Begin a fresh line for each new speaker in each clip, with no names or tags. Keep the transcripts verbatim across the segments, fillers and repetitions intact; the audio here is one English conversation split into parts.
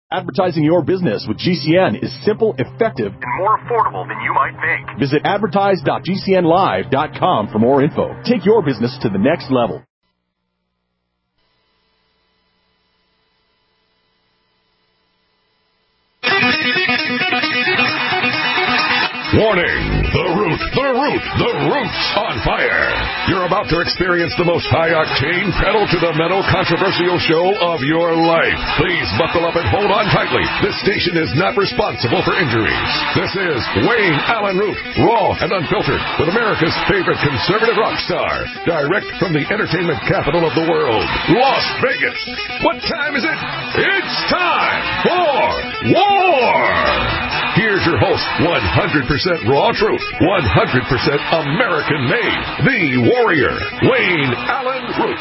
Advertising your business with G C N is simple, effective,
and more affordable than you might think.
Visit advertise dot g c n live dot com for more info. Take your business to the next level.
Warning! The Root, the Root, the Root's on fire! You're about to experience the most high-octane, pedal-to-the-metal controversial show of your life. Please buckle up and hold on tightly. This station is not responsible for injuries. This is Wayne Allen Root, raw and unfiltered, with America's favorite conservative rock star. Direct from the entertainment capital of the world, Las Vegas. What time is it? It's time for war! Here's your host, one hundred percent raw truth, one hundred percent American-made, the warrior, Wayne Allen Root.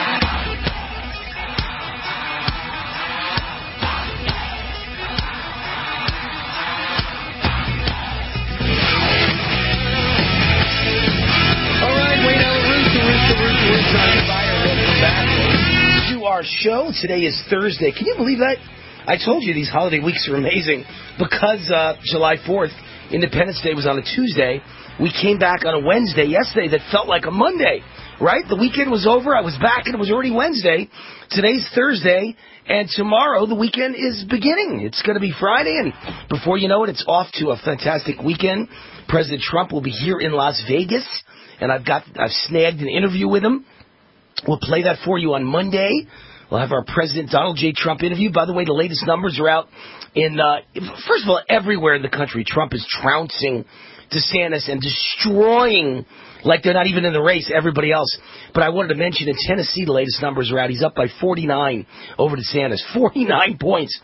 All right, Wayne Allen Root, the Root, the Root, the Root, on fire. Welcome back to our show. Today is Thursday. Can you believe that? I told you these holiday weeks are amazing because uh, July fourth, Independence Day, was on a Tuesday. We came back on a Wednesday yesterday that felt like a Monday, right? The weekend was over. I was back, and it was already Wednesday. Today's Thursday, and tomorrow the weekend is beginning. It's going to be Friday, and before you know it, it's off to a fantastic weekend. President Trump will be here in Las Vegas, and I've got I've snagged an interview with him. We'll play that for you on Monday. We'll have our President Donald J. Trump interview. By the way, the latest numbers are out in, uh, first of all, everywhere in the country. Trump is trouncing DeSantis and destroying, like they're not even in the race, everybody else. But I wanted to mention in Tennessee, the latest numbers are out. He's up by forty-nine over DeSantis. forty-nine points.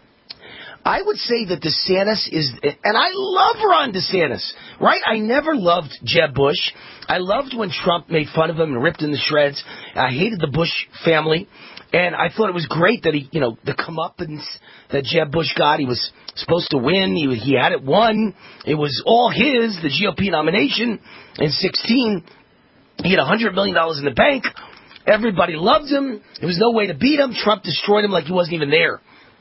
I would say that DeSantis is, and I love Ron DeSantis, right? I never loved Jeb Bush. I loved when Trump made fun of him and ripped in the shreds. I hated the Bush family. And I thought it was great that he, you know, the comeuppance that Jeb Bush got. He was supposed to win. He, he had it won. It was all his, the G O P nomination in sixteen. He had one hundred million dollars in the bank. Everybody loved him. There was no way to beat him. Trump destroyed him like he wasn't even there.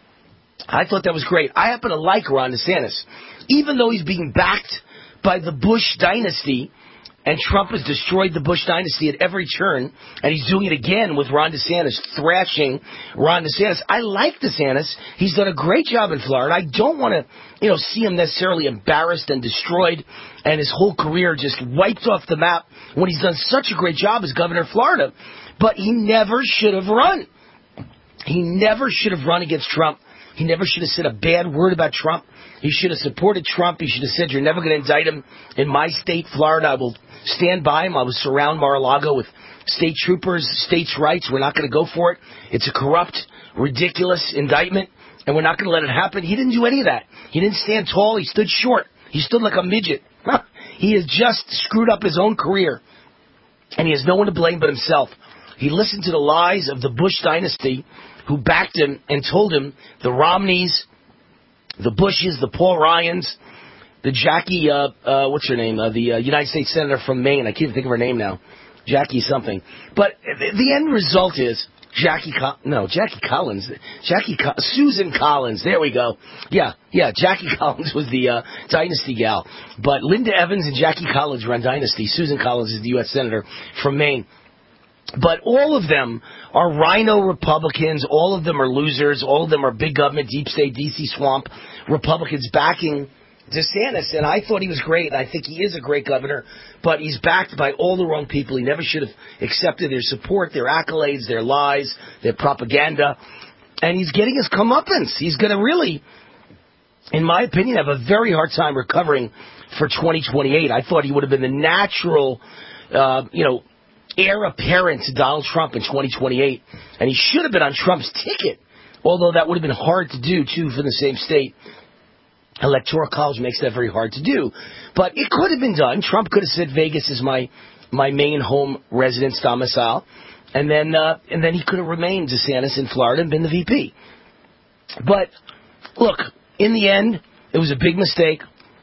I thought that was great. I happen to like Ron DeSantis. Even though he's being backed by the Bush dynasty, and Trump has destroyed the Bush dynasty at every turn, and he's doing it again with Ron DeSantis, thrashing Ron DeSantis. I like DeSantis. He's done a great job in Florida. I don't want to, you know, see him necessarily embarrassed and destroyed and his whole career just wiped off the map when he's done such a great job as governor of Florida. But he never should have run. He never should have run against Trump. He never should have said a bad word about Trump. He should have supported Trump. He should have said, you're never going to indict him in my state, Florida. I will stand by him. I will surround Mar-a-Lago with state troopers, states' rights. We're not going to go for it. It's a corrupt, ridiculous indictment, and we're not going to let it happen. He didn't do any of that. He didn't stand tall. He stood short. He stood like a midget. He has just screwed up his own career, and he has no one to blame but himself. He listened to the lies of the Bush dynasty who backed him and told him the Romneys, the Bushes, the Paul Ryans, the Jackie, uh, uh, what's her name, uh, the uh, United States Senator from Maine. I can't even think of her name now. Jackie something. But the end result is Jackie, Co- no, Jackie Collins. Jackie, Co- Susan Collins. There we go. Yeah, yeah, Jackie Collins was the uh, Dynasty gal. But Linda Evans and Jackie Collins run Dynasty. Susan Collins is the U S Senator from Maine. But all of them are rhino Republicans. All of them are losers. All of them are big government, deep state, D C swamp Republicans backing DeSantis. And I thought he was great. I think he is a great governor. But he's backed by all the wrong people. He never should have accepted their support, their accolades, their lies, their propaganda. And he's getting his comeuppance. He's going to really, in my opinion, have a very hard time recovering for twenty twenty-eight. I thought he would have been the natural, uh, you know, heir apparent to Donald Trump in twenty twenty-eight, and he should have been on Trump's ticket, although that would have been hard to do, too, for the same state. Electoral college makes that very hard to do, but it could have been done. Trump could have said Vegas is my my main home residence domicile, and then uh, and then he could have remained DeSantis in Florida and been the V P. But, look, in the end, it was a big mistake.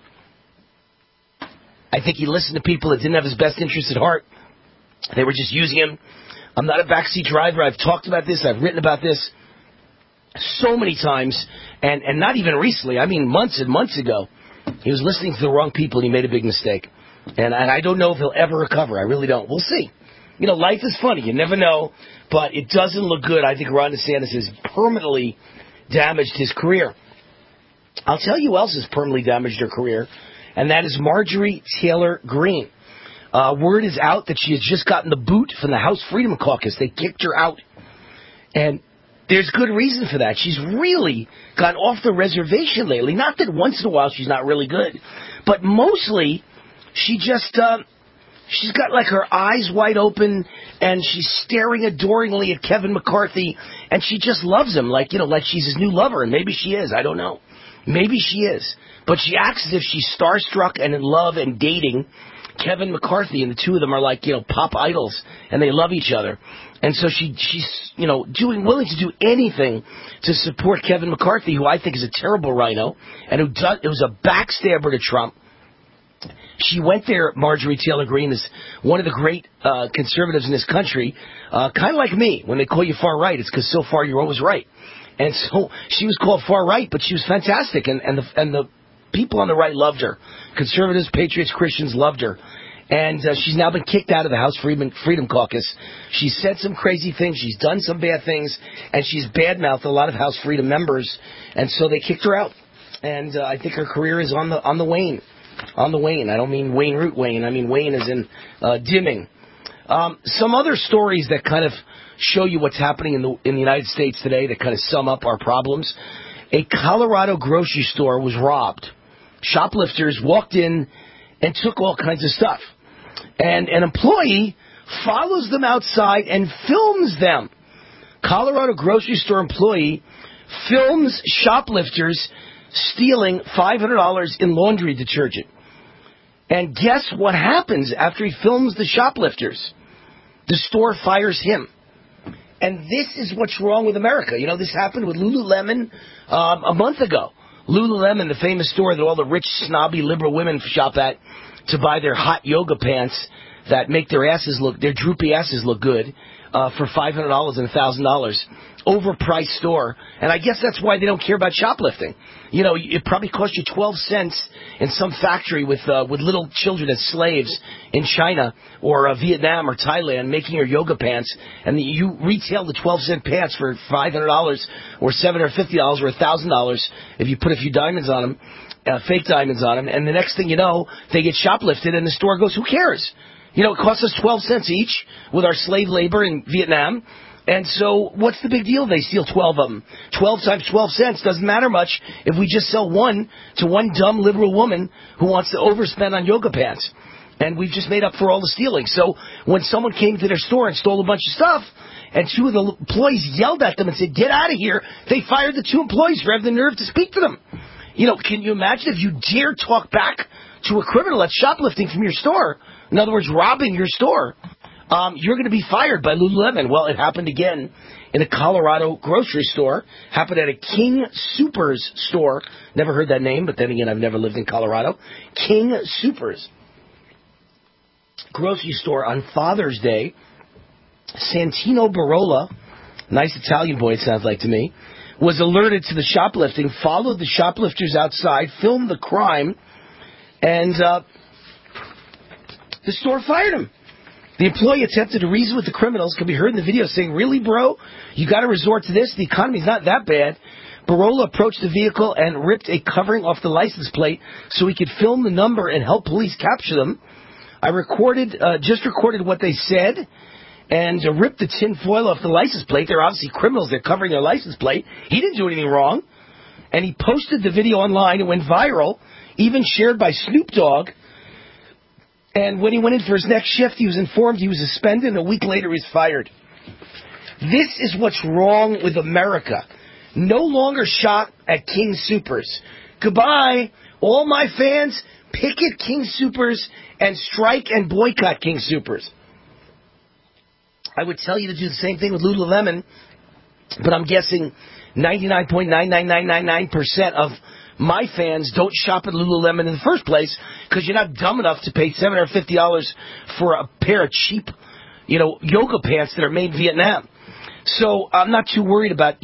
I think he listened to people that didn't have his best interests at heart. They were just using him. I'm not a backseat driver. I've talked about this. I've written about this. so many times, and, and not even recently, I mean months and months ago, he was listening to the wrong people and he made a big mistake. And, and I don't know if he'll ever recover. I really don't. We'll see. You know, life is funny. You never know. But it doesn't look good. I think Ron DeSantis has permanently damaged his career. I'll tell you who else has permanently damaged her career, and that is Marjorie Taylor Greene. Uh, word is out that she has just gotten the boot from the House Freedom Caucus. They kicked her out. And there's good reason for that. She's really gone off the reservation lately. Not that once in a while she's not really good, but mostly she just... Uh, She's got like her eyes wide open, and she's staring adoringly at Kevin McCarthy, and she just loves him, like, you know, like she's his new lover, and maybe she is, I don't know. Maybe she is. But she acts as if she's starstruck and in love and dating Kevin McCarthy, and the two of them are like, you know, pop idols, and they love each other. And so she, she's, you know, doing, willing to do anything to support Kevin McCarthy, who I think is a terrible rhino, and who does, it was a backstabber to Trump. She went there, Marjorie Taylor Greene, is one of the great uh, conservatives in this country, uh, kind of like me. When they call you far right, it's because so far you're always right. And so she was called far right, but she was fantastic, and, and, the, and the people on the right loved her. Conservatives, patriots, Christians loved her. And uh, she's now been kicked out of the House Freedom, Freedom Caucus. She's said some crazy things, she's done some bad things, and she's badmouthed a lot of House Freedom members, and so they kicked her out. And uh, I think her career is on the on the wane. On the wane. I don't mean Wayne Root Wayne. I mean Wayne as in uh, dimming. Um, some other stories that kind of show you what's happening in the in the United States today that kind of sum up our problems. A Colorado grocery store was robbed. Shoplifters walked in and took all kinds of stuff. And an employee follows them outside and films them. Colorado grocery store employee films shoplifters stealing five hundred dollars in laundry detergent. And guess what happens after he films the shoplifters? The store fires him. And this is what's wrong with America. You know, this happened with Lululemon um, a month ago. Lululemon, the famous store that all the rich, snobby, liberal women shop at to buy their hot yoga pants that make their asses look, their droopy asses look good, uh, for five hundred dollars and one thousand dollars. Overpriced store. And I guess that's why they don't care about shoplifting. You know, it probably cost you twelve cents in some factory with uh, with little children as slaves in China or uh, Vietnam or Thailand making your yoga pants, and you retail the twelve cent pants for five hundred dollars or seven hundred fifty dollars or one thousand dollars if you put a few diamonds on them, uh, fake diamonds on them, and the next thing you know, they get shoplifted and the store goes, who cares? You know, it costs us twelve cents each with our slave labor in Vietnam. And so what's the big deal? They steal twelve of them. twelve times twelve cents doesn't matter much if we just sell one to one dumb liberal woman who wants to overspend on yoga pants. And we've just made up for all the stealing. So when someone came to their store and stole a bunch of stuff, and two of the employees yelled at them and said, get out of here, they fired the two employees for having the nerve to speak to them. You know, can you imagine if you dare talk back to a criminal that's shoplifting from your store? In other words, robbing your store. Um, you're going to be fired by Lululemon. Well, it happened again in a Colorado grocery store. Happened at a King Soopers store. Never heard that name, but then again, I've never lived in Colorado. King Soopers grocery store on Father's Day. Santino Barola, nice Italian boy it sounds like to me, was alerted to the shoplifting, followed the shoplifters outside, filmed the crime, and uh, the store fired him. The employee attempted to reason with the criminals, can be heard in the video saying, really, bro? You got to resort to this? The economy's not that bad. Barola approached the vehicle and ripped a covering off the license plate so he could film the number and help police capture them. I recorded, uh, just recorded what they said and uh, ripped the tin foil off the license plate. They're obviously criminals. They're covering their license plate. He didn't do anything wrong. And he posted the video online. It went viral, even shared by Snoop Dogg. And when he went in for his next shift, he was informed he was suspended, and a week later he was fired. This is what's wrong with America. No longer shop at King Soopers. Goodbye. All my fans, picket King Soopers and strike and boycott King Soopers. I would tell you to do the same thing with Lululemon, but I'm guessing ninety-nine point nine nine nine nine nine percent of my fans don't shop at Lululemon in the first place because you're not dumb enough to pay seven hundred fifty dollars for a pair of cheap, you know, yoga pants that are made in Vietnam. So I'm not too worried about, you know,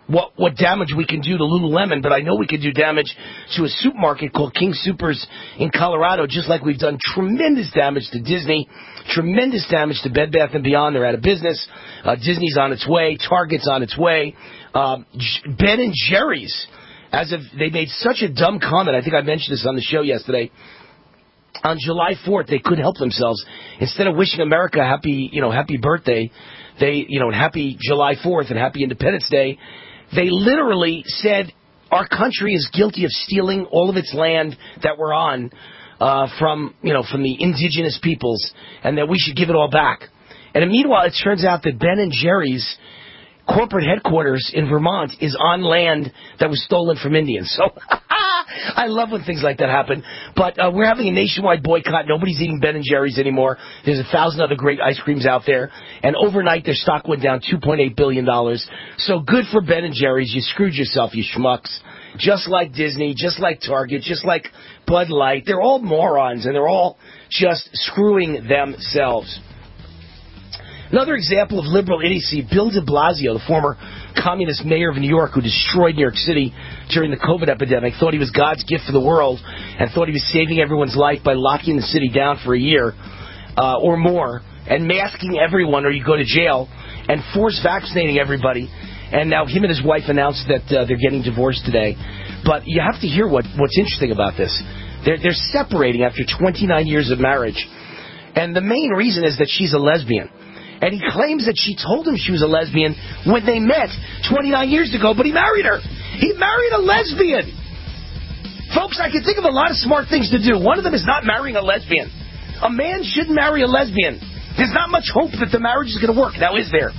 what what damage we can do to Lululemon, but I know we can do damage to a supermarket called King Soopers in Colorado, just like we've done tremendous damage to Disney, tremendous damage to Bed Bath and Beyond. They're out of business. Uh, Disney's on its way. Target's on its way. Um, Ben and Jerry's, as of they made such a dumb comment. I think I mentioned this on the show yesterday. On July fourth, they couldn't help themselves. Instead of wishing America happy, you know, happy birthday, they, you know, happy July fourth and happy Independence Day, they literally said our country is guilty of stealing all of its land that we're on uh, from, you know, from the indigenous peoples, and that we should give it all back. And meanwhile, it turns out that Ben and Jerry's corporate headquarters in Vermont is on land that was stolen from Indians. So I love when things like that happen. But uh, we're having a nationwide boycott. Nobody's eating Ben and Jerry's anymore. There's a thousand other great ice creams out there. And overnight, their stock went down two point eight billion dollars. So good for Ben and Jerry's. You screwed yourself, you schmucks. Just like Disney, just like Target, just like Bud Light. They're all morons, and they're all just screwing themselves. Another example of liberal idiocy, Bill de Blasio, the former communist mayor of New York who destroyed New York City during the COVID epidemic, thought he was God's gift for the world and thought he was saving everyone's life by locking the city down for a year uh, or more and masking everyone or you go to jail and force vaccinating everybody. And now him and his wife announced that uh, they're getting divorced today. But you have to hear what, what's interesting about this. They're, they're separating after twenty-nine years of marriage. And the main reason is that she's a lesbian. And he claims that she told him she was a lesbian when they met twenty-nine years ago, but he married her. He married a lesbian. Folks, I can think of a lot of smart things to do. One of them is not marrying a lesbian. A man shouldn't marry a lesbian. There's not much hope that the marriage is going to work. Now, is there?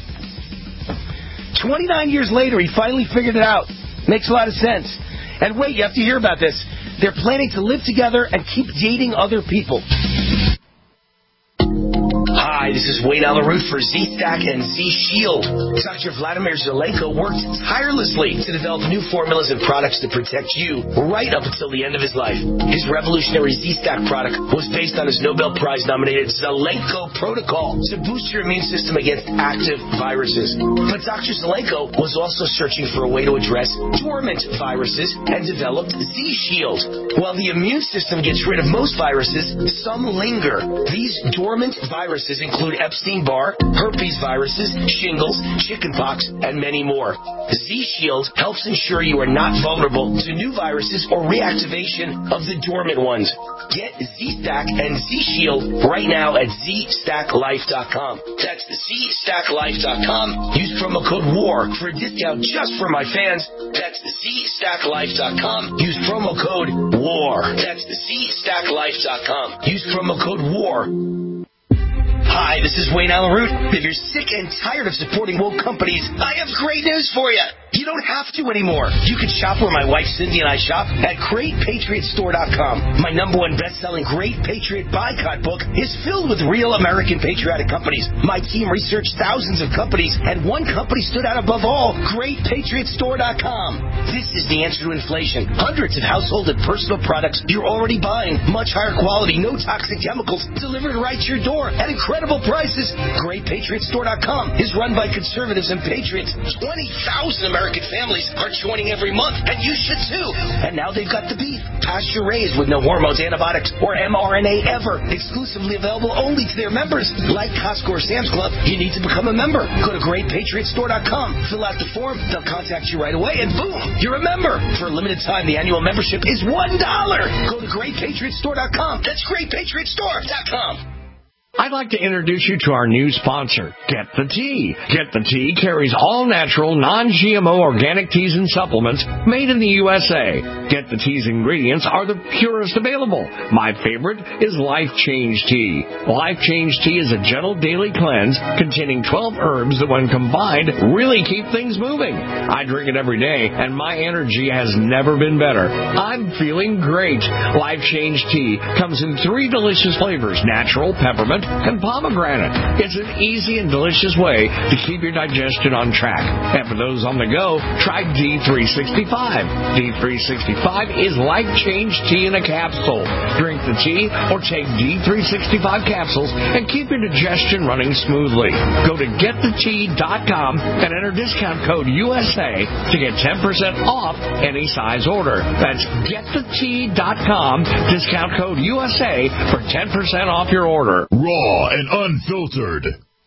twenty-nine years later, he finally figured it out. Makes a lot of sense. And wait, you have to hear about this. They're planning to live together and keep dating other people. Hi, this is Wayne Alaroot for Z-Stack and Z-Shield. Doctor Vladimir Zelenko worked tirelessly to develop new formulas and products to protect you right up until the end of his life. His revolutionary Z-Stack product was based on his Nobel Prize-nominated Zelenko Protocol to boost your immune system against active viruses. But Doctor Zelenko was also searching for a way to address dormant viruses and developed Z-Shield. While the immune system gets rid of most viruses, some linger. These dormant viruses include Epstein-Barr, herpes viruses, shingles, chickenpox, and many more. Z-Shield helps ensure you are not vulnerable to new viruses or reactivation of the dormant ones. Get Z-Stack and Z-Shield right now at Z Stack Life dot com. That's Z Stack Life dot com. Use promo code WAR for a discount just for my fans. That's Z Stack Life dot com. Use promo code WAR. That's Z Stack Life dot com. Use promo code WAR. Hi, this is Wayne Alaroot. If you're sick and tired of supporting woke companies, I have great news for you. You don't have to anymore. You can shop where my wife Cindy and I shop at Great Patriot Store dot com. My number one best-selling Great Patriot Boycott book is filled with real American patriotic companies. My team researched thousands of companies, and one company stood out above all, Great Patriot Store dot com. This is the answer to inflation. Hundreds of household and personal products you're already buying. Much higher quality, no toxic chemicals, delivered right to your door at incredible prices. Great Patriot Store dot com is run by conservatives and patriots. twenty thousand American families are joining every month, and you should too. And now they've got the beef, pasture raised with no hormones, antibiotics, or M R N A ever. Exclusively available only to their members. Like Costco or Sam's Club, you need to become a member. Go to Great Patriot Store dot com, fill out the form, they'll contact you right away, and boom, you're a member. For a limited time, the annual membership is one dollar. Go to Great Patriot Store dot com. That's Great Patriot Store dot com.
I'd like to introduce you to our new sponsor, Get the Tea. Get the Tea carries all-natural, non-G M O organic teas and supplements made in the U S A. Get the Tea's ingredients are the purest available. My favorite is Life Change Tea. Life Change Tea is a gentle daily cleanse containing twelve herbs that, when combined, really keep things moving. I drink it every day, and my energy has never been better. I'm feeling great. Life Change Tea comes in three delicious flavors: natural, peppermint, peppermint, and pomegranate. It's an easy and delicious way to keep your digestion on track. And for those on the go, try D three sixty-five. D three sixty-five is like change tea in a capsule. Drink the tea or take D three sixty-five capsules and keep your digestion running smoothly. Go to get the tea dot com and enter discount code U S A to get ten percent off any size order. That's get the tea dot com, discount code U S A for ten percent off your order.
Raw and unfiltered.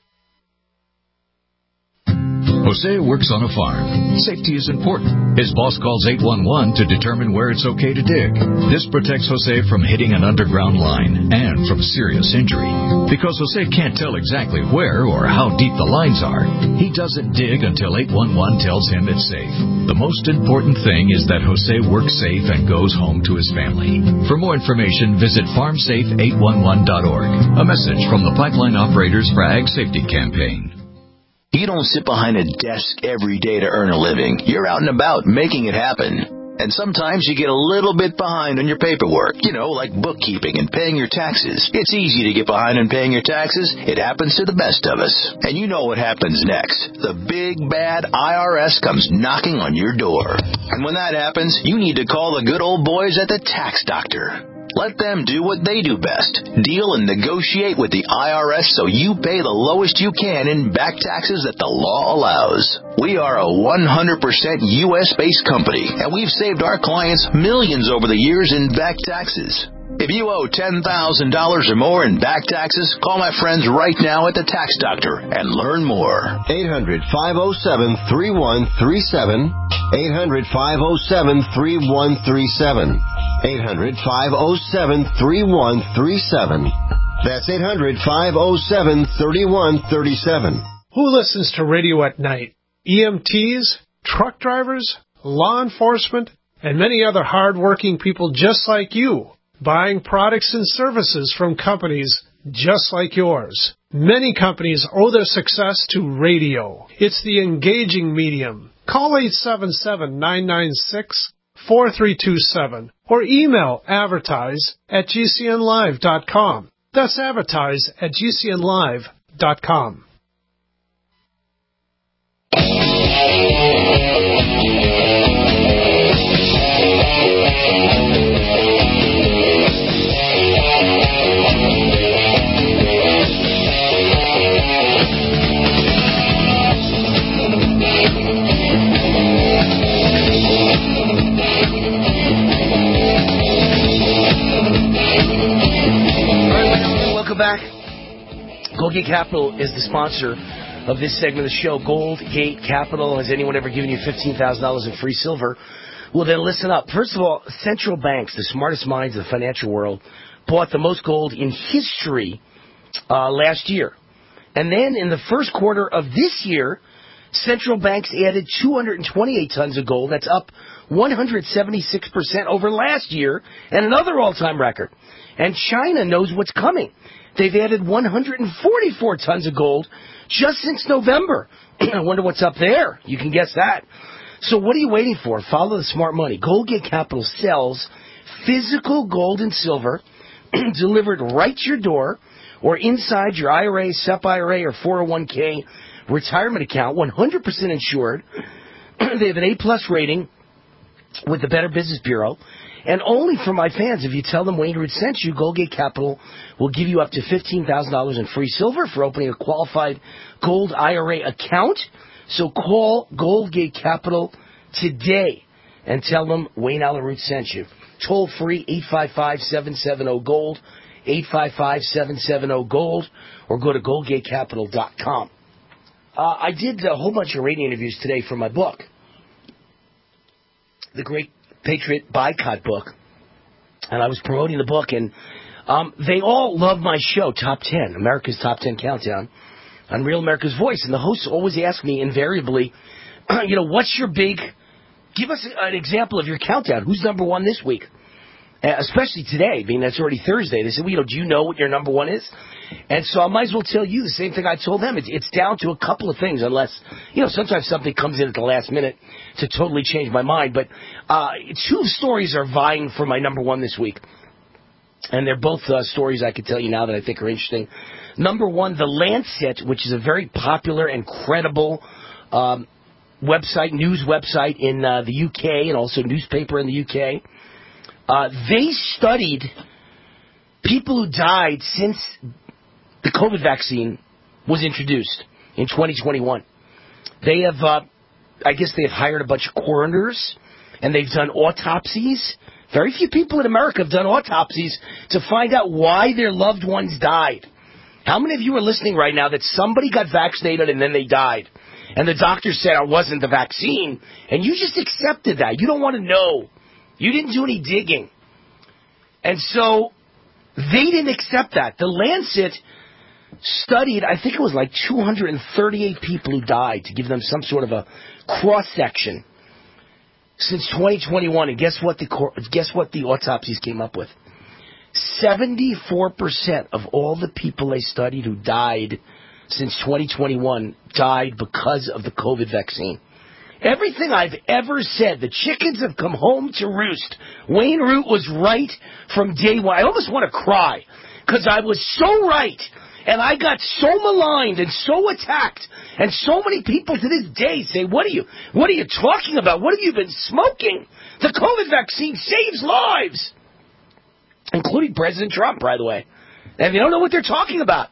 Jose works on a farm. Safety is important. His boss calls eight one one to determine where it's okay to dig. This protects Jose from hitting an underground line and from serious injury. Because Jose can't tell exactly where or how deep the lines are, he doesn't dig until eight one one tells him it's safe. The most important thing is that Jose works safe and goes home to his family. For more information, visit farm safe eight one one dot org. A message from the Pipeline Operators for Ag Safety Campaign.
You don't sit behind a desk every day to earn a living. You're out and about making it happen. And sometimes you get a little bit behind on your paperwork, you know, like bookkeeping and paying your taxes. It's easy to get behind on paying your taxes. It happens to the best of us. And you know what happens next. The big, bad I R S comes knocking on your door. And when that happens, you need to call the good old boys at the Tax Doctor. Let them do what they do best. Deal and negotiate with the I R S so you pay the lowest you can in back taxes that the law allows. We are a one hundred percent U S-based company, and we've saved our clients millions over the years in back taxes. If you owe ten thousand dollars or more in back taxes, call my friends right now at the Tax Doctor and learn more.
eight hundred, five oh seven, three one three seven. eight hundred, five oh seven, three one three seven. eight hundred, five oh seven, three one three seven. That's eight hundred, five oh seven, three one three seven.
Who listens to radio at night? E M Ts, truck drivers, law enforcement, and many other hard-working people just like you, buying products and services from companies just like yours. Many companies owe their success to radio. It's the engaging medium. Call eight seven seven, nine nine six, four three two seven or email advertise at g c n live dot com. That's advertise at g c n live dot com.
Back. Goldgate Capital is the sponsor of this segment of the show. Goldgate Capital. Has anyone ever given you fifteen thousand dollars in free silver? Well, then listen up. First of all, central banks, the smartest minds of the financial world, bought the most gold in history uh, last year. And then in the first quarter of this year, central banks added two hundred twenty-eight tons of gold. That's up one hundred seventy-six percent over last year, and another all-time record. And China knows what's coming. They've added one hundred forty-four tons of gold just since November. I wonder what's up there. You can guess that. So what are you waiting for? Follow the smart money. Goldgate Capital sells physical gold and silver delivered right to your door or inside your I R A, S E P I R A, or four oh one k retirement account, one hundred percent insured. They have an A-plus rating with the Better Business Bureau. And only for my fans, if you tell them Wayne Root sent you, Goldgate Capital will give you up to fifteen thousand dollars in free silver for opening a qualified gold I R A account. So call Goldgate Capital today and tell them Wayne Root sent you. Toll free, eight five five, seven seven zero, GOLD, eight five five, seven seven zero, GOLD, or go to goldgate capital dot com. Uh, I did a whole bunch of radio interviews today for my book, The Great Patriot Boycott book, and I was promoting the book, and um, they all love my show, Top ten, America's Top ten Countdown, on Real America's Voice, and the hosts always ask me invariably, you know, what's your big, give us an example of your countdown, who's number one this week, uh, especially today, being that's already Thursday. They said, well, you know, do you know what your number one is? And so I might as well tell you the same thing I told them. It's, it's down to a couple of things, unless, you know, sometimes something comes in at the last minute to totally change my mind. But uh, two stories are vying for my number one this week. And they're both uh, stories I could tell you now that I think are interesting. Number one, The Lancet, which is a very popular and credible um, website, news website in uh, the U K and also newspaper in the U K. Uh, they studied people who died since the COVID vaccine was introduced in twenty twenty-one. They have, uh, I guess they have hired a bunch of coroners, and they've done autopsies. Very few people in America have done autopsies to find out why their loved ones died. How many of you are listening right now that somebody got vaccinated and then they died? And the doctor said it wasn't the vaccine, and you just accepted that. You don't want to know. You didn't do any digging. And so they didn't accept that. The Lancet studied, I think it was like two hundred thirty-eight people who died to give them some sort of a cross-section since twenty twenty-one. And guess what the guess what the autopsies came up with? seventy-four percent of all the people they studied who died since twenty twenty-one died because of the COVID vaccine. Everything I've ever said, the chickens have come home to roost. Wayne Root was right from day one. I almost want to cry because I was so right. And I got so maligned and so attacked. And so many people to this day say, what are you, what are you talking about? What have you been smoking? The COVID vaccine saves lives. Including President Trump, by the way. And they don't know what they're talking about.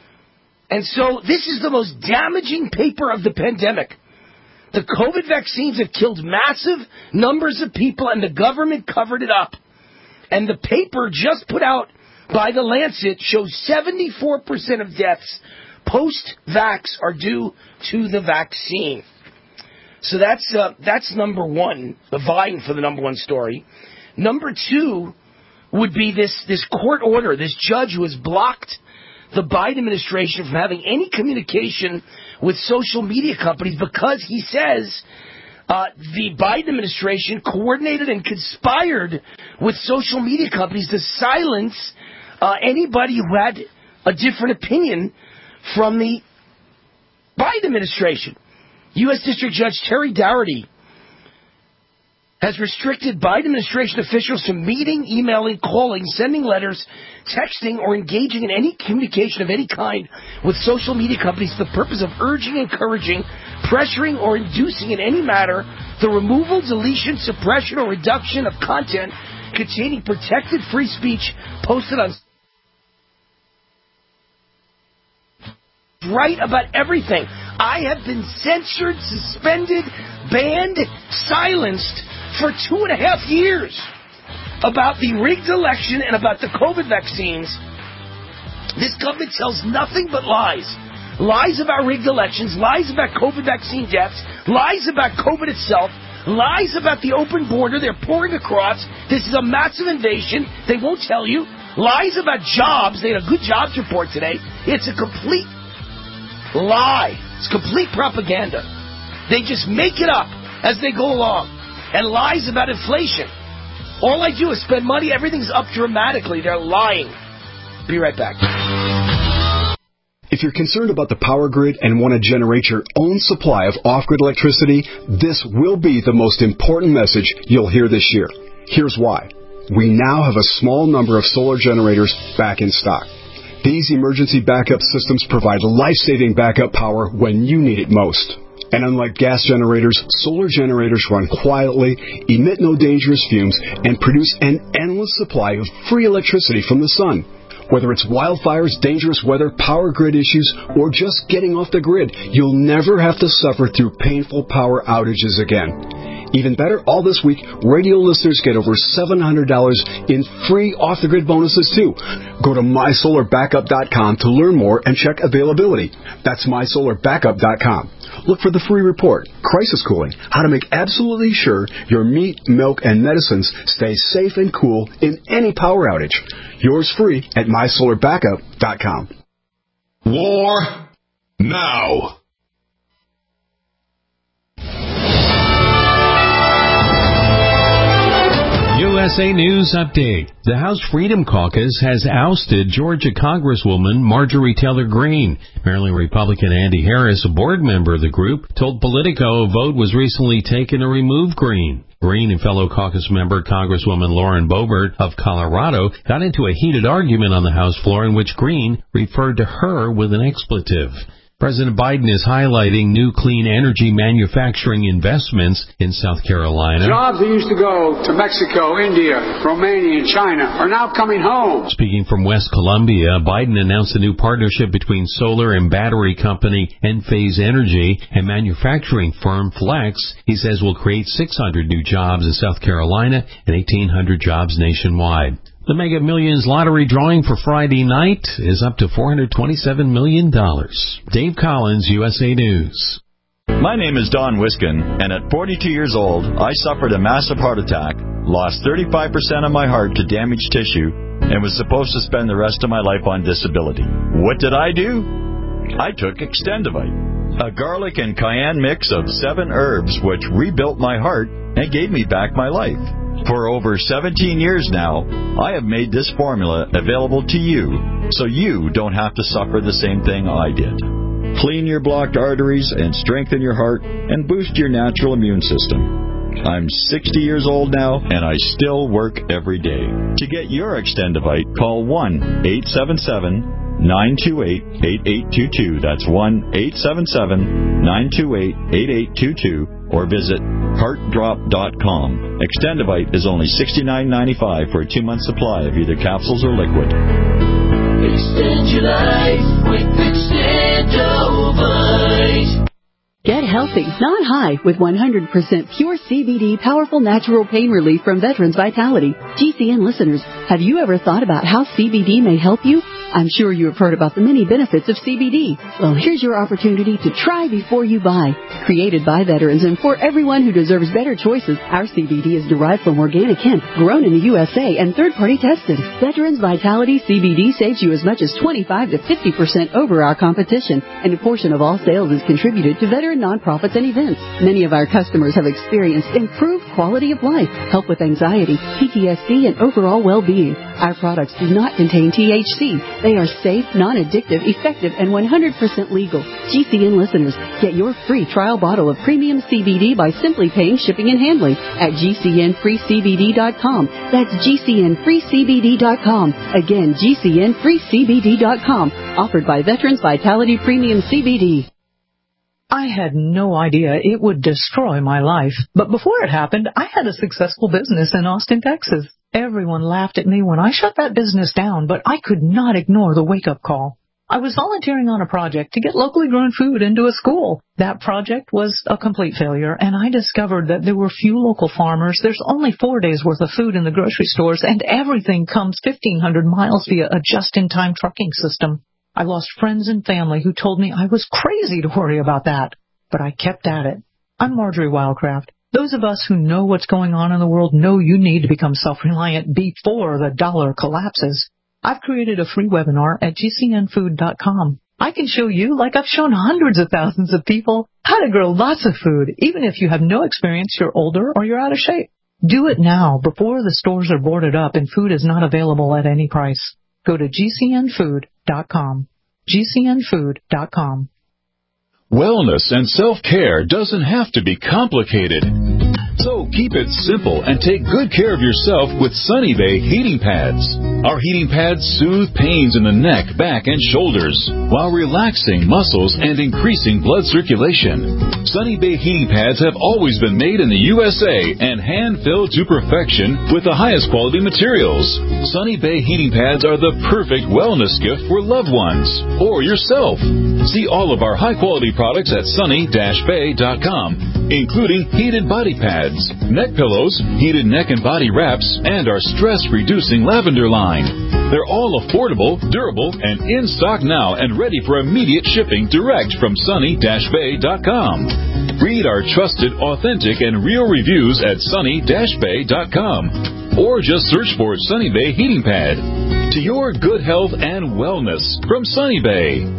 And so this is the most damaging paper of the pandemic. The COVID vaccines have killed massive numbers of people, and the government covered it up. And the paper just put out by The Lancet shows seventy-four percent of deaths post-vax are due to the vaccine. So that's uh, that's number one, vying for the number one story. Number two would be this, this court order, this judge who has blocked the Biden administration from having any communication with social media companies because he says uh, the Biden administration coordinated and conspired with social media companies to silence uh, anybody who had a different opinion from the Biden administration. U S District Judge Terry Dougherty has restricted Biden administration officials from meeting, emailing, calling, sending letters, texting, or engaging in any communication of any kind with social media companies for the purpose of urging, encouraging, pressuring, or inducing in any matter the removal, deletion, suppression, or reduction of content containing protected free speech posted on right about everything. I have been censored, suspended, banned, silenced for two and a half years about the rigged election and about the COVID vaccines. This government tells nothing but lies. Lies about rigged elections, lies about COVID vaccine deaths, lies about COVID itself, lies about the open border they're pouring across. This is a massive invasion. They won't tell you. Lies about jobs. They had a good jobs report today. It's a complete lie. It's complete propaganda. They just make it up as they go along. And lies about inflation. All I do is spend money. Everything's up dramatically. They're lying. Be right back.
If you're concerned about the power grid and want to generate your own supply of off-grid electricity, this will be the most important message you'll hear this year. Here's why. We now have a small number of solar generators back in stock. These emergency backup systems provide life-saving backup power when you need it most. And unlike gas generators, solar generators run quietly, emit no dangerous fumes, and produce an endless supply of free electricity from the sun. Whether it's wildfires, dangerous weather, power grid issues, or just getting off the grid, you'll never have to suffer through painful power outages again. Even better, all this week, radio listeners get over seven hundred dollars in free off-the-grid bonuses, too. Go to my solar backup dot com to learn more and check availability. That's my solar backup dot com. Look for the free report, Crisis Cooling, how to make absolutely sure your meat, milk, and medicines stay safe and cool in any power outage. Yours free at my solar backup dot com.
War now.
U
S A News Update. The House Freedom Caucus has ousted Georgia Congresswoman Marjorie Taylor Greene. Maryland Republican Andy Harris, a board member of the group, told Politico a vote was recently taken to remove Greene. Greene and fellow caucus member Congresswoman Lauren Boebert of Colorado got into a heated argument on the House floor in which Greene referred to her with an expletive. President Biden is highlighting new clean energy manufacturing investments in South Carolina.
Jobs that used to go to Mexico, India, Romania, and China are now coming home.
Speaking from West Columbia, Biden announced a new partnership between solar and battery company Enphase Energy and manufacturing firm Flex. He says will create six hundred new jobs in South Carolina and eighteen hundred jobs nationwide. The Mega Millions lottery drawing for Friday night is up to four hundred twenty-seven million dollars. Dave Collins, U S A News.
My name is Don Wiskin, and at forty-two years old, I suffered a massive heart attack, lost thirty-five percent of my heart to damaged tissue, and was supposed to spend the rest of my life on disability. What did I do? I took Extendivite, a garlic and cayenne mix of seven herbs which rebuilt my heart and gave me back my life. For over seventeen years now, I have made this formula available to you, so you don't have to suffer the same thing I did. Clean your blocked arteries and strengthen your heart and boost your natural immune system. I'm sixty years old now, and I still work every day. To get your Extendivite, call one eight seven seven, nine two eight, eight eight two two. That's one eight seven seven, nine two eight, eight eight two two. Or visit heart drop dot com. Extendivite is only sixty-nine ninety-five for a two-month supply of either capsules or liquid.
Extend your life with Extendivite.
Get healthy, not high, with one hundred percent pure C B D powerful natural pain relief from Veterans Vitality. G C N listeners, have you ever thought about how C B D may help you? I'm sure you have heard about the many benefits of C B D. Well, here's your opportunity to try before you buy. Created by veterans and for everyone who deserves better choices, our C B D is derived from organic hemp, grown in the U S A, and third-party tested. Veterans Vitality C B D saves you as much as twenty-five to fifty percent over our competition, and a portion of all sales is contributed to veteran nonprofits and events. Many of our customers have experienced improved quality of life, help with anxiety, P T S D, and overall well-being. Our products do not contain T H C. They are safe, non-addictive, effective, and one hundred percent legal. G C N listeners, get your free trial bottle of premium C B D by simply paying shipping and handling at G C N free C B D dot com. That's G C N free C B D dot com. Again, G C N free C B D dot com. Offered by Veterans Vitality Premium C B D.
I had no idea it would destroy my life. But before it happened, I had a successful business in Austin, Texas. Everyone laughed at me when I shut that business down, but I could not ignore the wake-up call. I was volunteering on a project to get locally grown food into a school. That project was a complete failure, and I discovered that there were few local farmers. There's only four days' worth of food in the grocery stores, and everything comes fifteen hundred miles via a just-in-time trucking system. I lost friends and family who told me I was crazy to worry about that, but I kept at it. I'm Marjorie Wildcraft. Those of us who know what's going on in the world know you need to become self-reliant before the dollar collapses. I've created a free webinar at G C N food dot com. I can show you, like I've shown hundreds of thousands of people, how to grow lots of food, even if you have no experience, you're older, or you're out of shape. Do it now before the stores are boarded up and food is not available at any price. Go to G C N food dot com. G C N food dot com.
Wellness and self-care doesn't have to be complicated. So keep it simple and take good care of yourself with Sunny Bay heating pads. Our heating pads soothe pains in the neck, back, and shoulders while relaxing muscles and increasing blood circulation. Sunny Bay heating pads have always been made in the U S A and hand-filled to perfection with the highest quality materials. Sunny Bay heating pads are the perfect wellness gift for loved ones or yourself. See all of our high-quality products at sunny dash bay dot com, including heated body pads, neck pillows, heated neck and body wraps, and our stress-reducing lavender line. They're all affordable, durable, and in stock now and ready for immediate shipping direct from sunny dash bay dot com. Read our trusted, authentic, and real reviews at sunny dash bay dot com. Or just search for Sunny Bay Heating Pad. To your good health and wellness from Sunny Bay.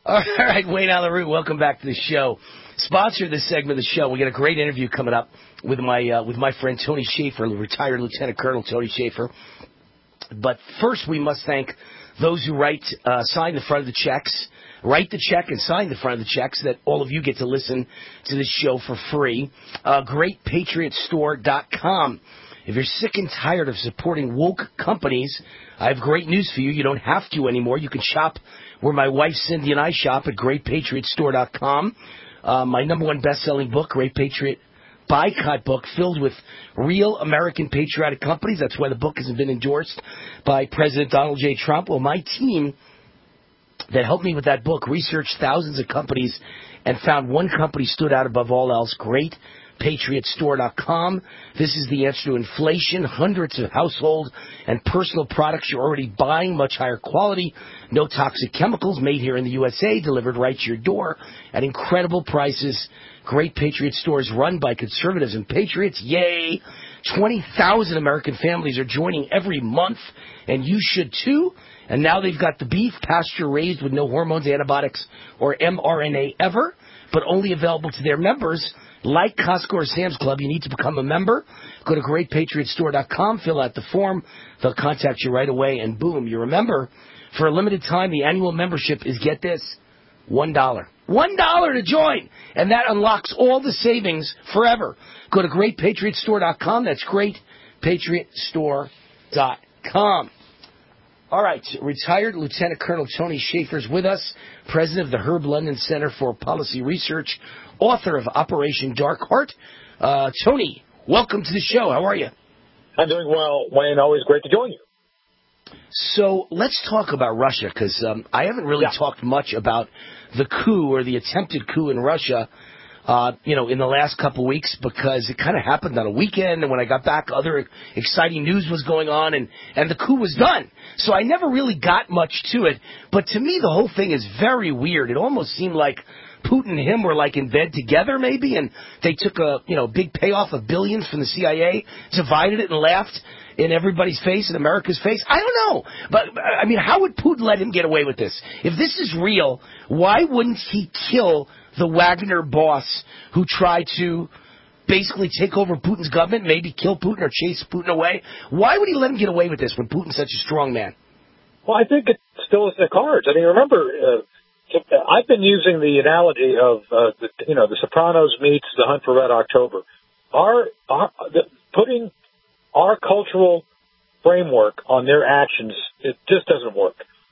All right, Wayne Allyn Root, welcome back to the show. Sponsor this segment of the show. We got a great interview coming up with my uh, with my friend Tony Schaefer, retired Lieutenant Colonel Tony Schaefer. But first, we must thank those who write, uh, sign the front of the checks, write the check and sign the front of the checks that all of you get to listen to this show for free. Uh, great patriot store dot com. If you're sick and tired of supporting woke companies, I have great news for you. You don't have to anymore. You can shop where my wife Cindy and I shop at great patriot store dot com. Uh, my number one best-selling book, Great Patriot Boycott book, filled with real American patriotic companies. That's why the book hasn't been endorsed by President Donald J. Trump. Well, my team that helped me with that book researched thousands of companies and found one company stood out above all else, great patriot store dot com. This is the answer to inflation. Hundreds of household and personal products you're already buying, much higher quality, no toxic chemicals, made here in the U S A, delivered right to your door at incredible prices. Great Patriot stores run by conservatives and patriots. Yay! twenty thousand American families are joining every month, and you should too. And now they've got the beef, pasture-raised with no hormones, antibiotics, or mRNA ever, but only available to their members. Like Costco or Sam's Club, you need to become a member. Go to great patriot store dot com, fill out the form. They'll contact you right away, and boom, you're a member. For a limited time, the annual membership is, get this, one dollar. One dollar to join, and that unlocks all the savings forever. Go to great patriot store dot com. That's great patriot store dot com. All right, retired Lieutenant Colonel Tony Schaefer is with us, president of the Herb London Center for Policy Research, author of Operation Dark Heart. Uh, Tony, welcome to the show. How are you?
I'm doing well, Wayne. Always great to join you.
So let's talk about Russia, because um, I haven't really yeah. talked much about the coup or the attempted coup in Russia, uh, you know, in the last couple of weeks, because it kind of happened on a weekend, and when I got back, other exciting news was going on, and, and the coup was done. So I never really got much to it, but to me, the whole thing is very weird. It almost seemed like Putin and him were like in bed together, maybe, and they took a, you know, big payoff of billions from the C I A, divided it and laughed in everybody's face, in America's face. I don't know. But, I mean, how would Putin let him get away with this? If this is real, why wouldn't he kill the Wagner boss who tried to basically take over Putin's government, maybe kill Putin or chase Putin away? Why would he let him get away with this when Putin's such a strong man?
Well, I think it still is in the cards. I mean, remember, uh, I've been using the analogy of, uh, the, you know, The Sopranos meets The Hunt for Red October. Our, our the, putting our cultural framework on their actions, it just doesn't work.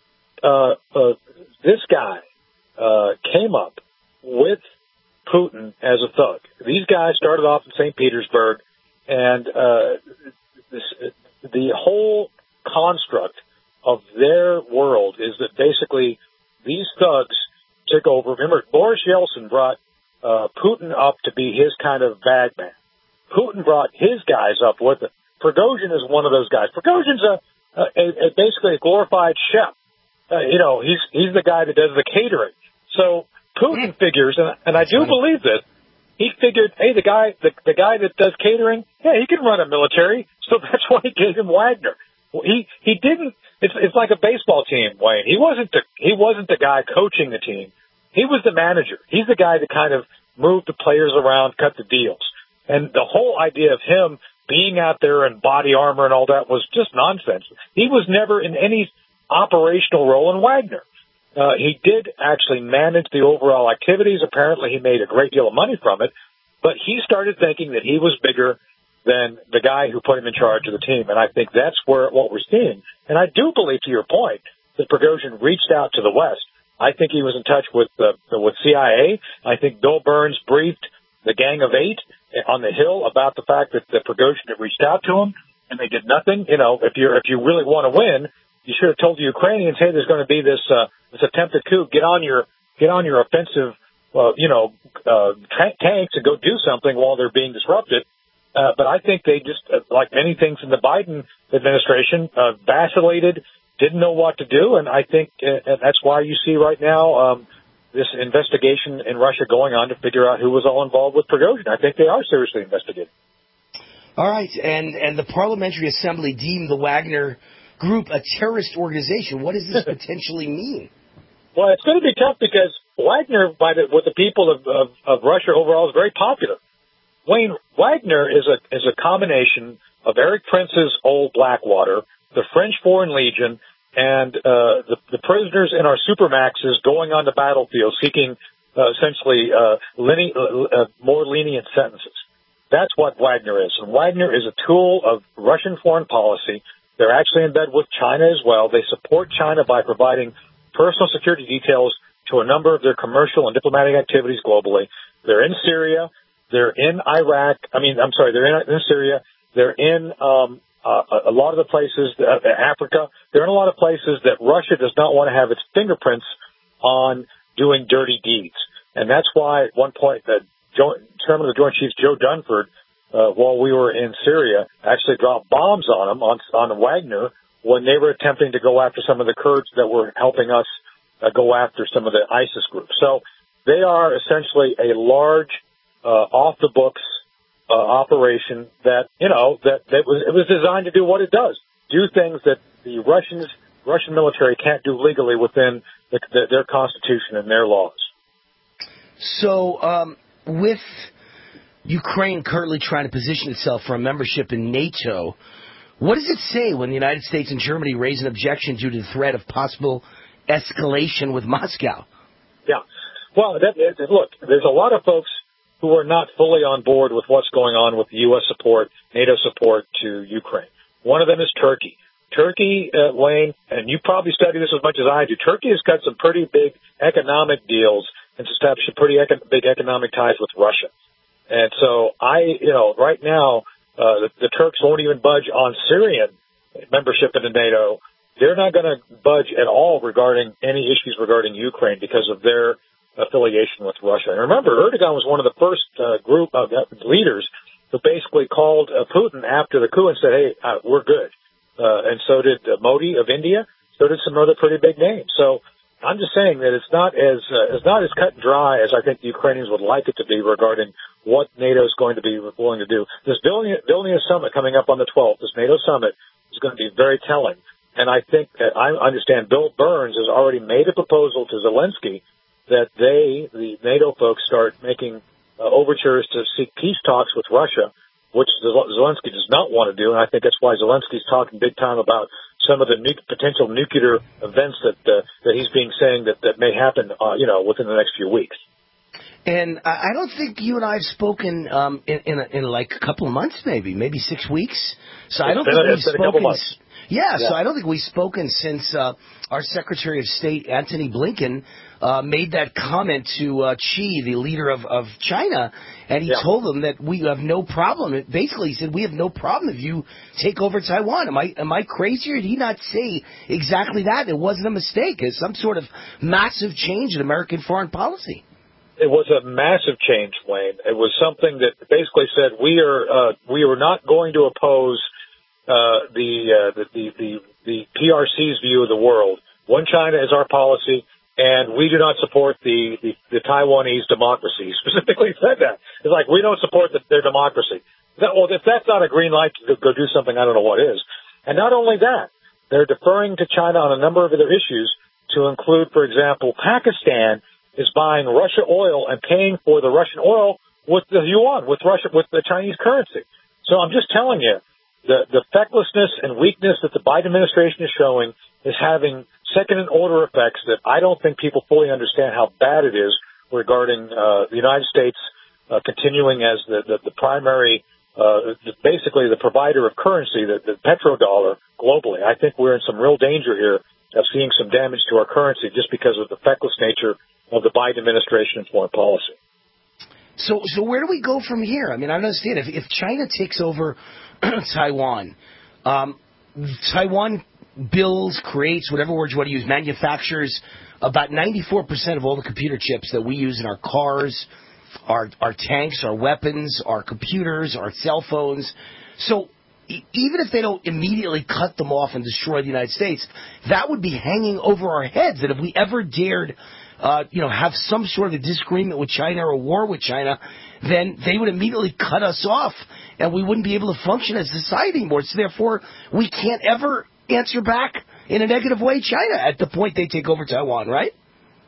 Uh, uh, this guy uh, came up with Putin as a thug. These guys started off in Saint Petersburg, and uh, this, the whole construct of their world is that basically these thugs took over. Remember, Boris Yeltsin brought uh, Putin up to be his kind of bagman. Putin brought his guys up with him. Prigozhin is one of those guys. Prigozhin's a, a, a basically a glorified chef. Uh, you know, he's he's the guy that does the catering. So Putin figures, and, and I do believe this. He figured, hey, the guy the, the guy that does catering, yeah, he can run a military. So that's why he gave him Wagner. He he didn't. It's it's like a baseball team, Wayne. He wasn't the he wasn't the guy coaching the team. He was the manager. He's the guy that kind of moved the players around, cut the deals, and the whole idea of him being out there in body armor and all that was just nonsense. He was never in any operational role in Wagner. Uh, he did actually manage the overall activities. Apparently he made a great deal of money from it, but he started thinking that he was bigger than the guy who put him in charge of the team. And I think that's where what we're seeing. And I do believe, to your point, that Prigozhin reached out to the West. I think he was in touch with uh, with C I A. I think Bill Burns briefed the Gang of Eight on the Hill about the fact that the Prigozhin had reached out to him, and they did nothing. You know, if you if you really want to win, you should have told the Ukrainians, hey, there's going to be this uh, this attempted coup. Get on your get on your offensive, uh, you know, uh, tra- tanks and go do something while they're being disrupted. Uh, but I think they just, uh, like many things in the Biden administration, uh, vacillated, didn't know what to do, and I think uh, and that's why you see right now um, this investigation in Russia going on to figure out who was all involved with Prigozhin. I think they are seriously investigating.
All right, and and the Parliamentary Assembly deemed the Wagner Group a terrorist organization. What does this potentially mean?
Well, it's going to be tough because Wagner, by the, with the people of, of, of Russia overall, is very popular. Wayne, Wagner is a is a combination of Eric Prince's old Blackwater, the French Foreign Legion, and uh, the, the prisoners in our supermaxes going on the battlefield seeking uh, essentially uh, line, uh, more lenient sentences. That's what Wagner is. And Wagner is a tool of Russian foreign policy. They're actually in bed with China as well. They support China by providing personal security details to a number of their commercial and diplomatic activities globally. They're in Syria. They're in Iraq. I mean, I'm sorry, they're in, in Syria. They're in um, uh, a lot of the places, uh, Africa. They're in a lot of places that Russia does not want to have its fingerprints on doing dirty deeds. And that's why at one point the Joint, Chairman of the Joint Chiefs, Joe Dunford, uh, while we were in Syria, actually dropped bombs on them, on, on Wagner, when they were attempting to go after some of the Kurds that were helping us uh, go after some of the ISIS groups. So they are essentially a large, uh, off-the-books uh, operation that, you know, that, that was it was designed to do what it does, do things that the Russians, Russian military can't do legally within the, the, their constitution and their laws.
So, um, with Ukraine currently trying to position itself for a membership in NATO, what does it say when the United States and Germany raise an objection due to the threat of possible escalation with Moscow?
Yeah. Well, that, that, look, there's a lot of folks who are not fully on board with what's going on with the U S support, NATO support to Ukraine. One of them is Turkey. Turkey, uh, Wayne, and you probably study this as much as I do, Turkey has got some pretty big economic deals and established pretty econ- big economic ties with Russia. And so I, you know, right now, uh, the, the Turks won't even budge on Syrian membership into NATO. They're not going to budge at all regarding any issues regarding Ukraine because of their affiliation with Russia. And remember, Erdogan was one of the first uh, group of leaders who basically called uh, Putin after the coup and said, hey, uh, we're good. Uh, and so did uh, Modi of India. So did some other pretty big names. So I'm just saying that it's not as uh, it's not as cut and dry as I think the Ukrainians would like it to be regarding what NATO is going to be willing to do. This Vilnius, Vilnius summit coming up on the twelfth, this NATO summit, is going to be very telling. And I think that I understand Bill Burns has already made a proposal to Zelensky that they, the NATO folks, start making uh, overtures to seek peace talks with Russia, which Zelensky does not want to do. And I think that's why Zelensky's talking big time about some of the nu- potential nuclear events that uh, that he's being saying that, that may happen, uh, you know, within the next few weeks.
And I don't think you and I have spoken um, in, in, a, in like a couple of months, maybe, maybe six weeks. So
it's
I don't
been,
think we've
it's been
spoken.
a couple months.
Yeah,
yeah,
so I don't think we've spoken since uh, our Secretary of State, Antony Blinken, uh, made that comment to uh, Xi, the leader of, of China, and he
yeah.
told them that we have no problem. Basically, he said, we have no problem if you take over Taiwan. Am I am I crazy, or did he not say exactly that? It wasn't a mistake. It's some sort of massive change in American foreign policy.
It was a massive change, Wayne. It was something that basically said we are uh, we are not going to oppose uh, the, uh, the the the the P R C's view of the world. One China is our policy, and we do not support the the, the Taiwanese democracy. Specifically said that. It's like we don't support the, their democracy. That, well, if that's not a green light to go do something, I don't know what is. And not only that, they're deferring to China on a number of other issues, to include, for example, Pakistan is buying Russia oil and paying for the Russian oil with the yuan, with Russia, with the Chinese currency. So I'm just telling you, the, the fecklessness and weakness that the Biden administration is showing is having second and order effects that I don't think people fully understand how bad it is regarding uh, the United States uh, continuing as the, the, the primary, uh, basically the provider of currency, the, the petrodollar globally. I think we're in some real danger here of seeing some damage to our currency just because of the feckless nature of the Biden administration and foreign policy.
So, so where do we go from here? I mean, I don't understand. If, if China takes over Taiwan, um, Taiwan builds, creates, whatever word you want to use, manufactures about ninety-four percent of all the computer chips that we use in our cars, our, our tanks, our weapons, our computers, our cell phones. So e- even if they don't immediately cut them off and destroy the United States, that would be hanging over our heads. And if we ever dared Uh, you know, have some sort of disagreement with China or a war with China, then they would immediately cut us off, and we wouldn't be able to function as a society anymore. So therefore, we can't ever answer back in a negative way China at the point they take over Taiwan, right?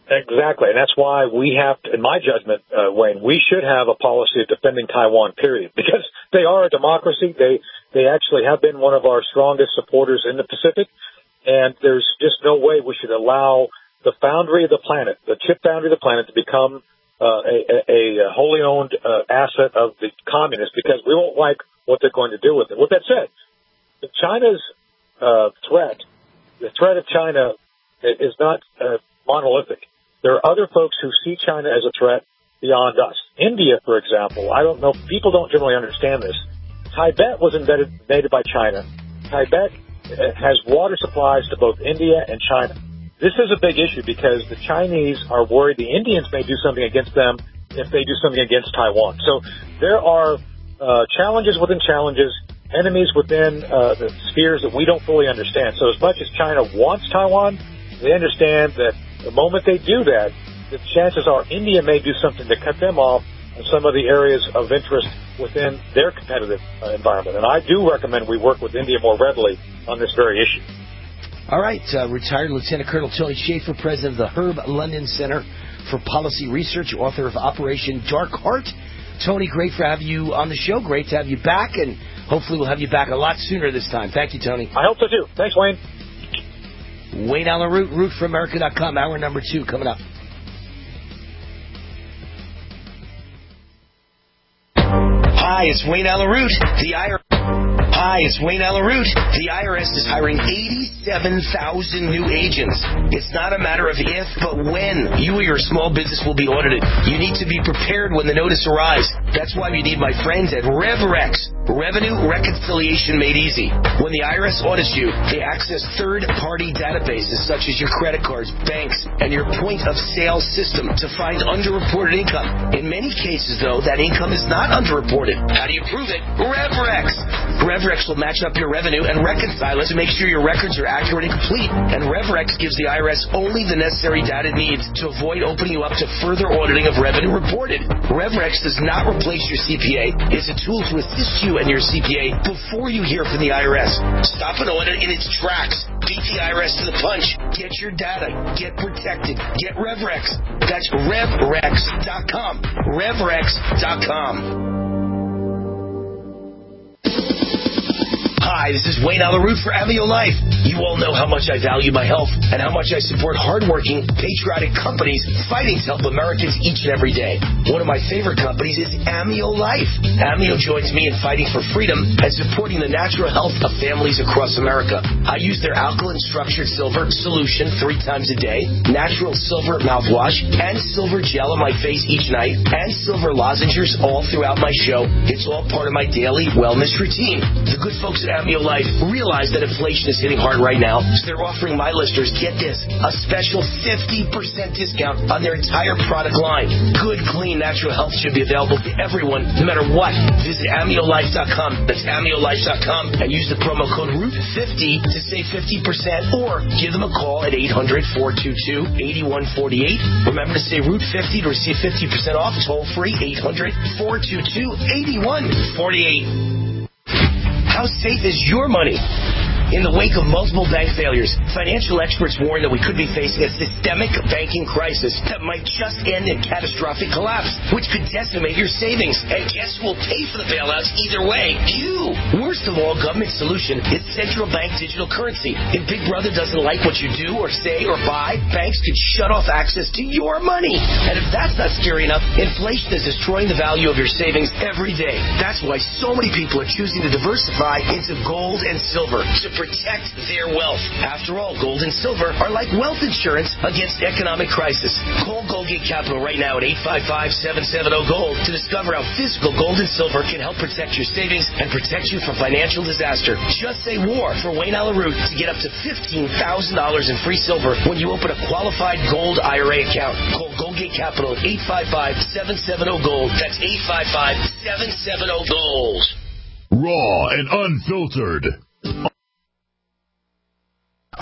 Exactly, and that's why we have, to, in my judgment, uh, Wayne, we should have a policy of defending Taiwan, period, because they are a democracy. They they actually have been one of our strongest supporters in the Pacific, and there's just no way we should allow the foundry of the planet, the chip foundry of the planet, to become uh, a, a, a wholly owned uh, asset of the communists, because we won't like what they're going to do with it. With that said, China's uh, threat, the threat of China is not uh, monolithic. There are other folks who see China as a threat beyond us. India, for example, I don't know, people don't generally understand this. Tibet was invaded, invaded by China. Tibet has water supplies to both India and China. This is a big issue because the Chinese are worried the Indians may do something against them if they do something against Taiwan. So there are uh, challenges within challenges, enemies within uh, the spheres that we don't fully understand. So as much as China wants Taiwan, they understand that the moment they do that, the chances are India may do something to cut them off in some of the areas of interest within their competitive uh, environment. And I do recommend we work with India more readily on this very issue.
All right, uh, retired Lieutenant Colonel Tony Shaffer, president of the Herb London Center for Policy Research, author of Operation Dark Heart. Tony, great for having you on the show. Great to have you back, and hopefully we'll have you back a lot sooner this time. Thank you, Tony.
I hope so, too. Thanks, Wayne.
Wayne Allen Root, root for america dot com, hour number two coming up. Hi, it's Wayne Allen Root. The I R S. Hi, it's Wayne Allen Root. The I R S is hiring eighty-seven thousand new agents. It's not a matter of if, but when you or your small business will be audited. You need to be prepared when the notice arrives. That's why you need my friends at RevRex. Revenue reconciliation made easy. When the I R S audits you, they access third-party databases such as your credit cards, banks, and your point-of-sale system to find underreported income. In many cases, though, that income is not underreported. How do you prove it? RevRex. RevRex will match up your revenue and reconcile it to make sure your records are accurate and complete. And RevRex gives the I R S only the necessary data it needs to avoid opening you up to further auditing of revenue reported. RevRex does not replace your C P A. It's a tool to assist you and your C P A before you hear from the I R S. Stop an audit in its tracks. Beat the I R S to the punch. Get your data. Get protected. Get RevRex. That's RevRex dot com. RevRex dot com. Hi, this is Wayne Allen Root for Amio Life. You all know how much I value my health and how much I support hardworking, patriotic companies fighting to help Americans each and every day. One of my favorite companies is Amio Life. Amio joins me in fighting for freedom and supporting the natural health of families across America. I use their alkaline structured silver solution three times a day, natural silver mouthwash, and silver gel on my face each night, and silver lozenges all throughout my show. It's all part of my daily wellness routine. The good folks at Amio Life realize that inflation is hitting hard right now, so they're offering my listeners, get this, a special fifty percent discount on their entire product line. Good, clean, natural health should be available to everyone, no matter what. Visit Amio Life dot com. That's Amio Life dot com and use the promo code Root fifty to save fifty percent, or give them a call at eight hundred, four two two, eight one four eight. Remember to say Root fifty to receive fifty percent off. Toll free, eight hundred, four two two, eight one four eight. How safe is your money? In the wake of multiple bank failures, financial experts warn that we could be facing a systemic banking crisis that might just end in catastrophic collapse, which could decimate your savings. And guess who will pay for the bailouts either way? You! Worst of all, government solution is central bank digital currency. If Big Brother doesn't like what you do or say or buy, banks could shut off access to your money. And if that's not scary enough, inflation is destroying the value of your savings every day. That's why so many people are choosing to diversify into gold and silver to protect their wealth. After all, gold and silver are like wealth insurance against economic crisis. Call Goldgate Capital right now at eight five five, seven seven zero, GOLD to discover how physical gold and silver can help protect your savings and protect you from financial disaster. Just say war for Wayne Allen Root to get up to fifteen thousand dollars in free silver when you open a qualified gold I R A account. Call Goldgate Capital at eight five five, seven seven zero, GOLD. That's eight five five, seven seven zero, GOLD.
Raw and unfiltered.
I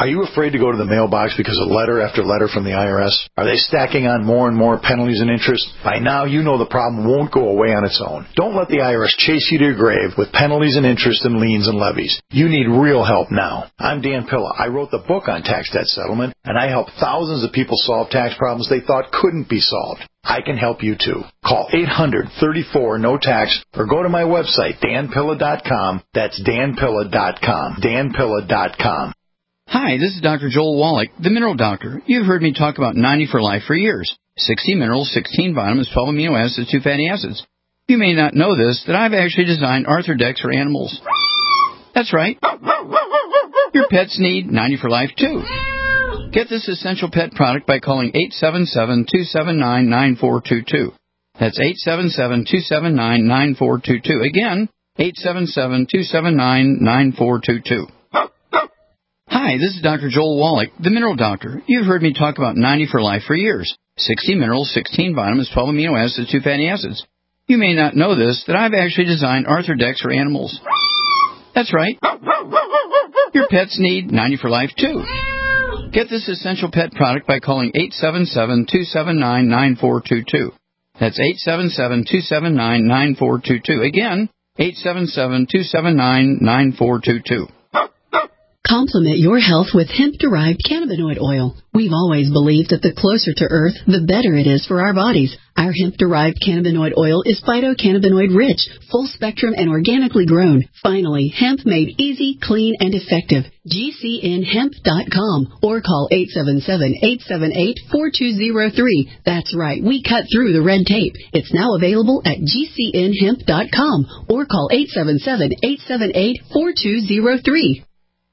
Are you afraid to go to the mailbox because of letter after letter from the I R S? Are they stacking on more and more penalties and interest? By now, you know the problem won't go away on its own. Don't let the I R S chase you to your grave with penalties and interest and liens and levies. You need real help now. I'm Dan Pilla. I wrote the book on tax debt settlement, and I help thousands of people solve tax problems they thought couldn't be solved. I can help you too. Call eight hundred, thirty-four, no tax or go to my website, dan pilla dot com. That's dan pilla dot com. dan pilla dot com.
Hi, this is Doctor Joel Wallach, the Mineral Doctor. You've heard me talk about ninety for Life for years. sixty minerals, sixteen vitamins, twelve amino acids, two fatty acids. You may not know this, that I've actually designed Arthrodex for animals. That's right. Your pets need ninety for Life too. Get this essential pet product by calling eight seven seven, two seven nine, nine four two two. That's eight seven seven, two seven nine, nine four two two. Again, eight seven seven, two seven nine, nine four two two. Hi, this is Doctor Joel Wallach, the Mineral Doctor. You've heard me talk about ninety for Life for years. sixty minerals, sixteen vitamins, twelve amino acids, two fatty acids. You may not know this, that I've actually designed Arthrodex for animals. That's right. Your pets need ninety for Life too. Get this essential pet product by calling eight seven seven, two seven nine, nine four two two. That's eight seven seven, two seven nine, nine four two two. Again, eight seven seven, two seven nine, nine four two two.
Complement your health with hemp-derived cannabinoid oil. We've always believed that the closer to Earth, the better it is for our bodies. Our hemp-derived cannabinoid oil is phytocannabinoid rich, full-spectrum, and organically grown. Finally, hemp made easy, clean, and effective. G C N hemp dot com or call eight seven seven, eight seven eight, four two zero three. That's right, we cut through the red tape. It's now available at G C N hemp dot com or call eight seven seven, eight seven eight, four two zero three.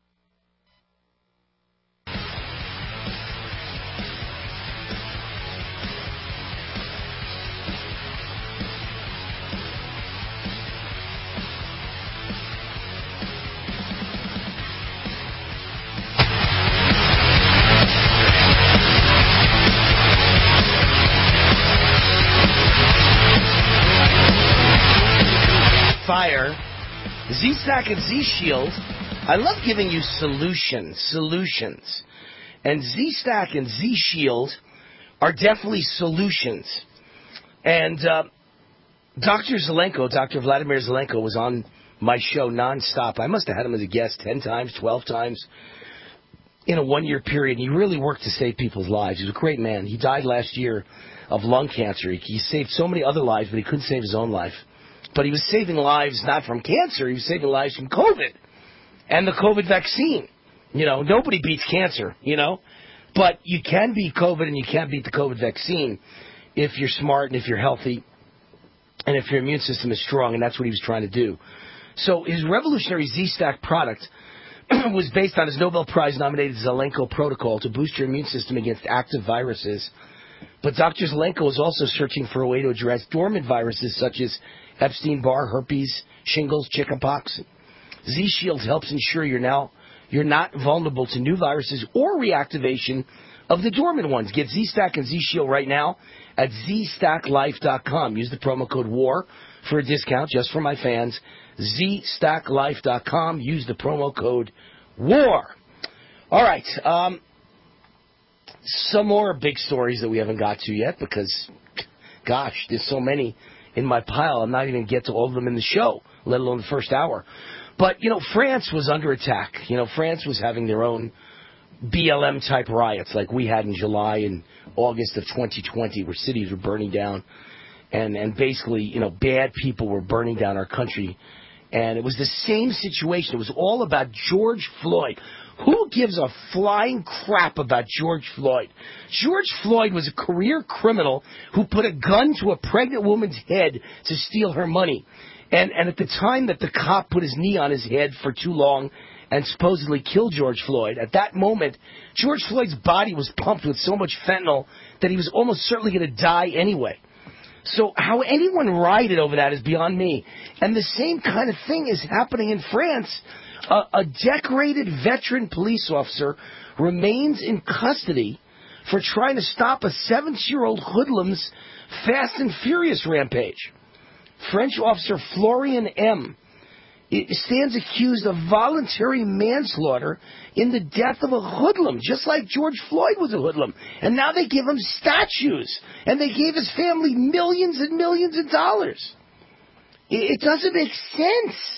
Fire, Z-Stack and Z-Shield. I love giving you solutions, solutions. And Z-Stack and Z-Shield are definitely solutions. And uh, Doctor Zelenko, Doctor Vladimir Zelenko, was on my show nonstop. I must have had him as a guest ten times, twelve times in a one-year period. He really worked to save people's lives. He was a great man. He died last year of lung cancer. He, he saved so many other lives, but he couldn't save his own life. But he was saving lives not from cancer. He was saving lives from COVID and the COVID vaccine. You know, nobody beats cancer, you know. But you can beat COVID and you can't beat the COVID vaccine if you're smart and if you're healthy and if your immune system is strong, and that's what he was trying to do. So his revolutionary Z-Stack product was based on his Nobel Prize-nominated Zelenko protocol to boost your immune system against active viruses. But Doctor Zelenko is also searching for a way to address dormant viruses such as Epstein-Barr, herpes, shingles, chickenpox. Z-Shield helps ensure you're now you're not vulnerable to new viruses or reactivation of the dormant ones. Get Z-Stack and Z-Shield right now at Z Stack Life dot com. Use the promo code WAR for a discount just for my fans. Z Stack Life dot com. Use the promo code WAR. All right. Um, some more big stories that we haven't got to yet because, gosh, there's so many in my pile. I'm not even going to get to all of them in the show, let alone the first hour. But, you know, France was under attack. You know, France was having their own B L M-type riots like we had in July and August of twenty twenty, where cities were burning down. And, and basically, you know, bad people were burning down our country. And it was the same situation. It was all about George Floyd. Who gives a flying crap about George Floyd? George Floyd was a career criminal who put a gun to a pregnant woman's head to steal her money. And, and at the time that the cop put his knee on his head for too long and supposedly killed George Floyd, at that moment, George Floyd's body was pumped with so much fentanyl that he was almost certainly going to die anyway. So how anyone rioted over that is beyond me. And the same kind of thing is happening in France. A, a decorated veteran police officer remains in custody for trying to stop a seventy-year-old hoodlum's Fast and Furious rampage. French officer Florian M. stands accused of voluntary manslaughter in the death of a hoodlum, just like George Floyd was a hoodlum. And now they give him statues, and they gave his family millions and millions of dollars. It doesn't make sense.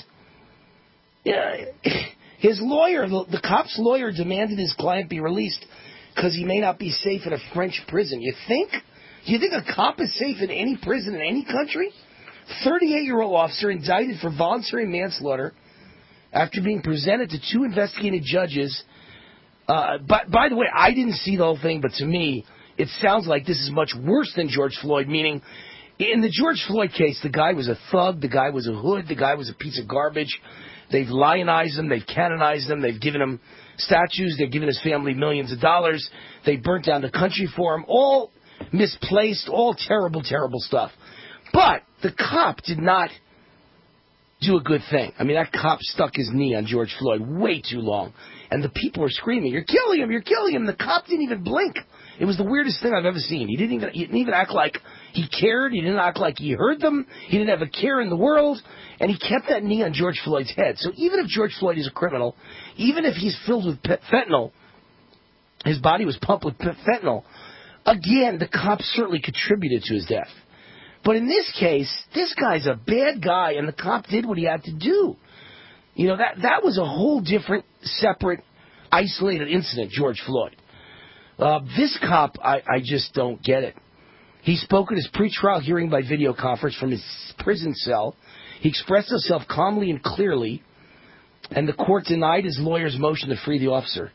His lawyer, the cop's lawyer, demanded his client be released because he may not be safe in a French prison. You think? Do you think a cop is safe in any prison in any country? thirty-eight-year-old officer indicted for voluntary manslaughter after being presented to two investigating judges. Uh, but, by the way, I didn't see the whole thing, but to me, it sounds like this is much worse than George Floyd, meaning in the George Floyd case, the guy was a thug, the guy was a hood, the guy was a piece of garbage. They've lionized him, they've canonized him, they've given him statues, they've given his family millions of dollars, they burnt down the country for him, all misplaced, all terrible, terrible stuff. But the cop did not do a good thing. I mean, that cop stuck his knee on George Floyd way too long. And the people were screaming, "You're killing him, you're killing him." The cop didn't even blink. It was the weirdest thing I've ever seen. He didn't even, he didn't even act like he cared. He didn't act like he heard them. He didn't have a care in the world. And he kept that knee on George Floyd's head. So even if George Floyd is a criminal, even if he's filled with fentanyl, his body was pumped with fentanyl, again, the cop certainly contributed to his death. But in this case, this guy's a bad guy, and the cop did what he had to do. You know, that, that was a whole different, separate, isolated incident, George Floyd. Uh, this cop, I, I just don't get it. He spoke at his pretrial hearing by video conference from his prison cell. He expressed himself calmly and clearly, and the court denied his lawyer's motion to free the officer.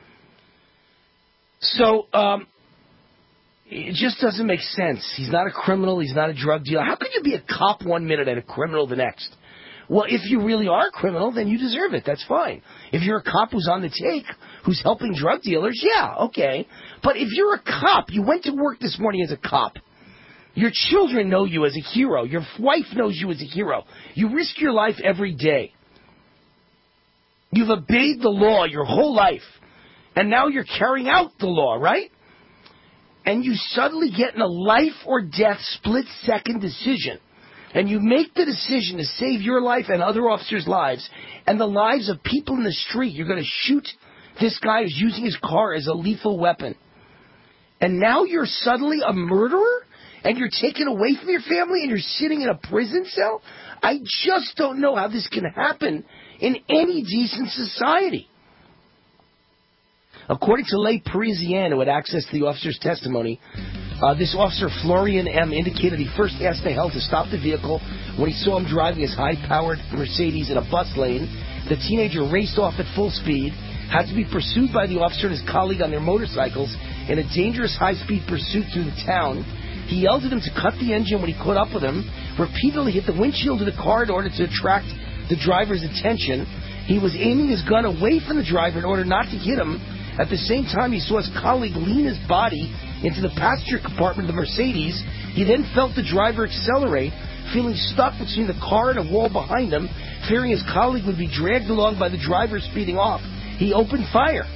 So, um, it just doesn't make sense. He's not a criminal. He's not a drug dealer. How could you be a cop one minute and a criminal the next? Well, if you really are a criminal, then you deserve it. That's fine. If you're a cop who's on the take, who's helping drug dealers, yeah, okay. But if you're a cop, you went to work this morning as a cop. Your children know you as a hero. Your wife knows you as a hero. You risk your life every day. You've obeyed the law your whole life. And now you're carrying out the law, right? And you suddenly get in a life or death split-second decision. And you make the decision to save your life and other officers' lives and the lives of people in the street. You're going to shoot this guy who's using his car as a lethal weapon. And now you're suddenly a murderer? And you're taken away from your family and you're sitting in a prison cell? I just don't know how this can happen in any decent society. According to Leigh Parisian, who had access to the officer's testimony, uh, this officer, Florian M., indicated he first asked the Hell to stop the vehicle when he saw him driving his high-powered Mercedes in a bus lane. The teenager raced off at full speed, had to be pursued by the officer and his colleague on their motorcycles in a dangerous high-speed pursuit through the town. He yelled at him to cut the engine when he caught up with him, repeatedly hit the windshield of the car in order to attract the driver's attention. He was aiming his gun away from the driver in order not to hit him. At the same time, he saw his colleague lean his body into the passenger compartment of the Mercedes. He then felt the driver accelerate, feeling stuck between the car and a wall behind him. Fearing his colleague would be dragged along by the driver speeding off, he opened fire.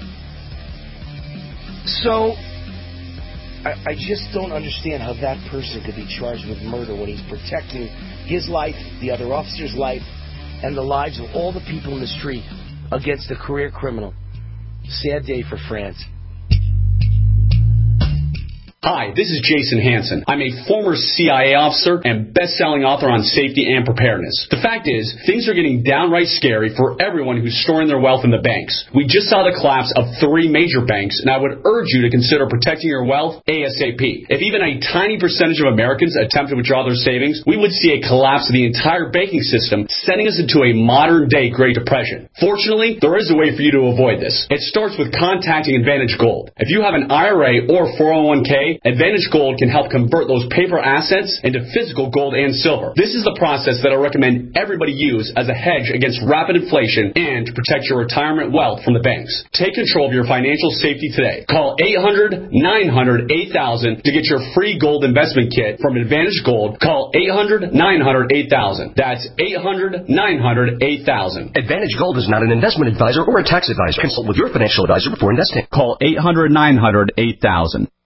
So, I, I just don't understand how that person could be charged with murder when he's protecting his life, the other officer's life, and the lives of all the people in the street against a career criminal. Sad day for France.
Hi, this is Jason Hansen. I'm a former C I A officer and best-selling author on safety and preparedness. The fact is, things are getting downright scary for everyone who's storing their wealth in the banks. We just saw the collapse of three major banks, and I would urge you to consider protecting your wealth ASAP. If even a tiny percentage of Americans attempt to withdraw their savings, we would see a collapse of the entire banking system, sending us into a modern-day Great Depression. Fortunately, there is a way for you to avoid this. It starts with contacting Advantage Gold. If you have an I R A or four oh one k, Advantage Gold can help convert those paper assets into physical gold and silver. This is the process that I recommend everybody use as a hedge against rapid inflation and to protect your retirement wealth from the banks. Take control of your financial safety today. Call eight hundred, nine hundred, eight thousand to get your free gold investment kit from Advantage Gold. Call eight hundred, nine hundred, eight thousand. That's eight hundred, nine hundred, eight thousand.
Advantage Gold is not an investment advisor or a tax advisor. Consult with your financial advisor before investing.
Call eight hundred, nine hundred, eight thousand.